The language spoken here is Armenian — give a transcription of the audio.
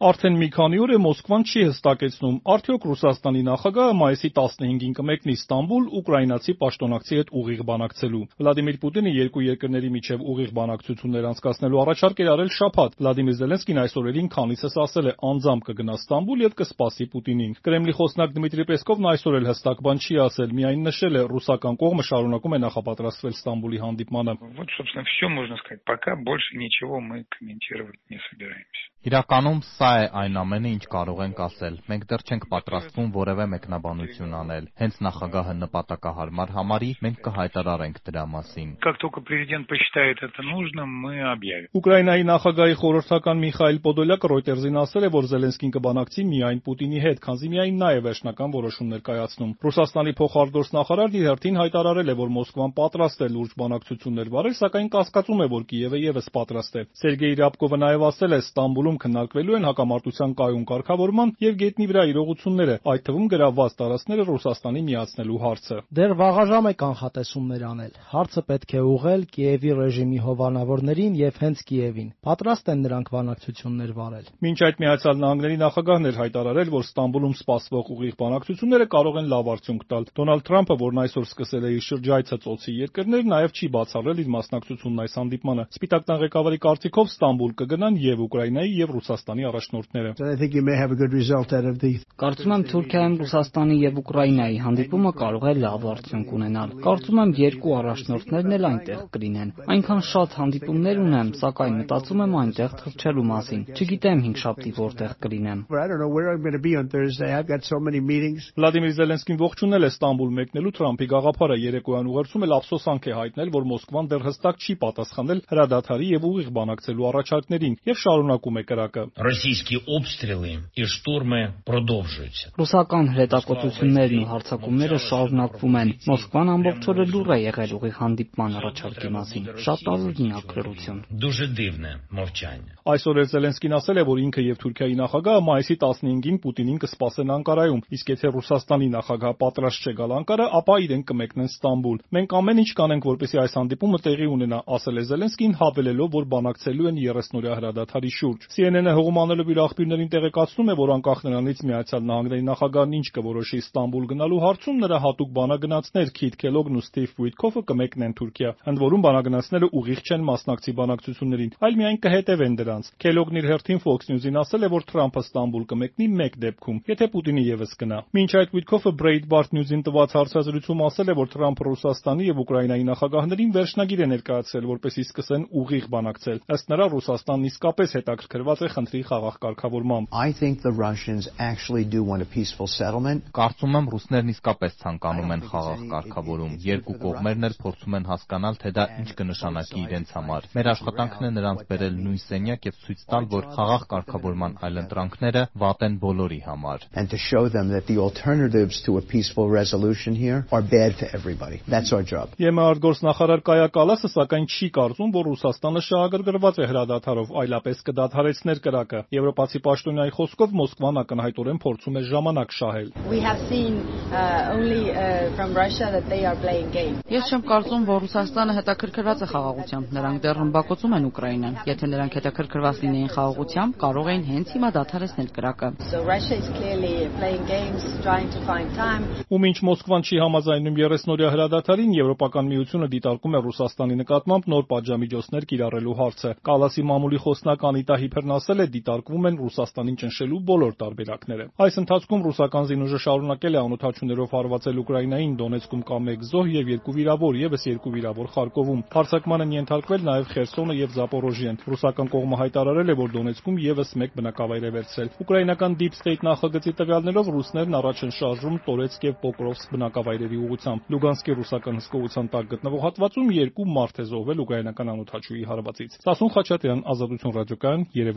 Արդեն մի քանի օր է Մոսկվան չի հստակեցնում, արդյոք Ռուսաստանի նախագահը մայիսի 15-ին կմեկնի Ստամբուլ ուկրաինացի պաշտոնակցի հետ ուղիղ բանակցելու։ Վլադիմիր Պուտինը երկու երկրների միջև ուղիղ բանակցություններ անցկացնելու առաջարկ էր արել շաբաթ։ Վլադիմիր Զելենսկին այս օրերին քանիցս ասել է անձամբ կգնա Ստամբուլ եւ կսպասի Պուտինին։ Կրեմլի խոսնակ Դմիտրի Պեսկովն այսօր էլ հստակ բան չի ասել, միայն նշել է ռուսական կողմը շարունակում է նախապատրաստվել Ստամբուլի հանդիպմանը։ Вот, собственно, все можно сказать. Пока больше ничего мы комментировать не собираемся. Իրականում սա է այն ամենը, ինչ կարող ենք ասել։ Մենք դեռ չենք պատրաստվում որևէ մեկնաբանություն անել։ Հենց նախագահը նպատակահարմար համարի, մենք կհայտարարենք դրա մասին։ Как только президент посчитает это нужным, мы объявим. Ուկրաինայի նախագահի խորհրդական Միխայիլ Պոդոլյակը Reuters-ին ասել է, որ Զելենսկին կբանակցի միայն Պուտինի հետ, քանզի միայն նա է վերջնական որոշումներ կայացնում։ Ռուսաստանի փոխարտգործնախարարն իր հերթին հայտարարել է, որ Մոսկվան պատրաստ է լուրջ բանակցություններ վարել, սակայն կասկածում է, որ Կիևը եւս պատրաստ է։ Սերգեյ Ռյաբկովը նաեւ ասել է, Ստամբուլում քննարկվելու են հակամարտության կայուն կարգավորման եւ գետնի վրա իրողությունները, այդ թվում գրավված տարածքները Ռուսաստանի միացնելու հարցը։ Դեռ վաղաժամ է կանխատեսումներ անել։ Հարցը պետք է ուղղել Կիևի ռեժիմի հովանավորներին եւ հենց Կիևին։ Պատրաստ են նրանք բանակցություններ վարել։ Մինչ այդ Միացյալ Նահանգների նախագահն էր հայտարարել, որ Ստամբուլում սպասվող ուղիղ բանակցությունները կարող են լավ արդյունք տալ։ Դոնալդ Թրամփը, որն այսօր սկսել է իր շրջայցը ծոցի երկրներ, նաեւ չի բացառել իր մասնակցությունն այս հանդիպմանը։ Սպիտակ տան ղեկավարի կարծիքով Ստամբուլ կգնան եւ Ուկրաինայի եւ Ռուսաստանի առաջնորդները։ Կարծում եմ Թուրքիայում Ռուսաստանի եւ Ուկրաինայի հանդիպումը կարող է լավ արդյունք ունենալ։ Կարծում եմ երկու առաջնորդներն էլ այնտեղ կլինեն։ Այնքան շատ հանդիպումներ ունեմ, սակայն մտածում եմ այնտեղ թռչելու մասին։ Չգիտեմ 5-շաբթի որտեղ կլինեմ։ Վլադիմիր Զելենսկին ողջունել է Ստամբուլ մեկնելու Թրամփի գաղափարը, երեկոյան ուղերձում էլ ափսոսանք է հայտնել, որ Մոսկվան դեռ հստակ չի պատասխանել հրադադարի եւ ուղիղ բանակցելու առաջարկներին եւ շարունակում է կրակը։ Российские обстрелы и штурмы продолжаются. Ռուսական հրետակոծություններն ու հարձակումները շարունակվում են։ Մոսկվան ամբողջ օրը լուռ է եղել ուղիղ հանդիպման առաջարկի մասին։ Շատ տարօրինակ լռություն։ Дуже дивное молчание. Այսօր էլ Զելենսկին ասել է, որ ինքը եւ Թուրքիայի նախագահը մայիսի 15-ին Պուտինին կսպասեն Անկարայում, իսկ եթե Ռուսաստանի նախագահը պատրաստ չէ գալ Անկարա, ապա իրենք կմեկնեն Ստամբուլ։ Մենք ամեն ինչ կանենք, որպեսզի այս հանդիպումը տեղի ունենա, ասել է Զելենսկին, հավելելով, որ բանակցելու են 30-օրյա հրադադարի շուրջ։ CNN-ը հողմանելով իր աղբյուրներին տեղեկացնում է, որ անկախ նրանից Միացյալ Նահանգների նախագահն ինչ կորոշի Ստամբուլ գնալու հարցում, նրա հատուկ բանագնացներ Քիթ Քելոգն ու Սթիվ Ուիտքոֆը կմեկնեն Թուրքիա։ Ընդ որում բանագնացները ուղիղ չեն մասնակցի բանակցություններին, այլ միայն կհետևեն դրանց։ Քելոգն իր հերթին Fox News-ին ասել է, որ Թրամփը Ստամբուլ կմեկնի մեկ դեպքում, եթե Պուտինը եւս գնա։ Մինչ այդ Ուիտքոֆը Breitbart News-ին տված հարցազրույցում ասել է, որ Թրամփը Ռուսաստանի եւ Ուկրաինայի նախագահներին վերջնագիր է ներկայացրել, որպեսզի սկսեն ուղիղ բանակցել։ Ըստ նրա Ռուսաստանն իսկապես հետաքրքրված է խնդրի խաղաղ կարգավորմամբ։ Կարծում եմ ռուսներն իսկապես ցանկանում են խաղաղ կարգավորում։ Երկու կողմերն էլ փորձում են հասկանալ, թե դա ինչ կնշանակի իրենց համար։ Մեր աշխատանքն է նրանց բերել նույն սենյակ եւ ցույց տալ, որ խաղաղ կարգավորման այլընտրանքները վատ են բոլորի համար։ ԵՄ արտգործնախարար Կայա Կալասը սակայն չի կարծում, որ Ռուսաստանը շահագրգռված է հրադադարով, այլապես կդադարեցներ կրակը։ Եվրոպացի պաշտոնյայի խոսքով Մոսկվան ակնհայտորեն փորձում է ժամանակ շահել։ Ես չեմ կարծում, որ Ռուսաստանը հետաքրքրված է խաղաղությամբ։ Նրանք դեռ ռմբակոծում են Ուկրաինան։ Եթե նրանք հետաքրքրված լինեին խաղաղությամբ, կարող էին հենց հիմա դադարեցնել կրակը։ Ու մինչ Մոսկվան չի համաձայնում 30-օրյա հրադադարին, Եվրոպական միությունը դիտարկում է Ռուսաստանի նկատմամբ նոր պատժամիջոցներ կիրառելու հարցը։ Կալասի մամուլի խոսնակ Անիտա Հիփերն ասել է, դիտարկվում են Ռուսաստանին ճնշելու բոլոր տարբերակները։ Այս ընթացքում ռուսական զինուժը շարունակել է անօդաչուներով հարվածել Ուկրաինային, Դոնեցկում կա 1 զոհ եւ 2 վիրավոր, եւս 2 վիրավոր Խարկովում։ Հարձակման են ենթարկվել նաեւ Խերսոնը եւ Զապորոժիեն։ Ռուսական կողմը հայտարարել է, որ Դոնեցկում եւս 1 բնակավայր է վերցրել։ Ուկրաինական Deep State նախագծի տվյալներով ռուսներն առաջ են շարժում Տորեցկ եւ Պոկրովսկ բնակավայրերի ուղղությամբ։ Լուգանսկի ռուսական հսկողության տակ գտնվող հատվածում 2 մարդ է զոհվել ուկրաինական անօդաչուի հարվածից։ Սասուն Խաչատրյան, Ազատություն ռադիոկայան, Երևան։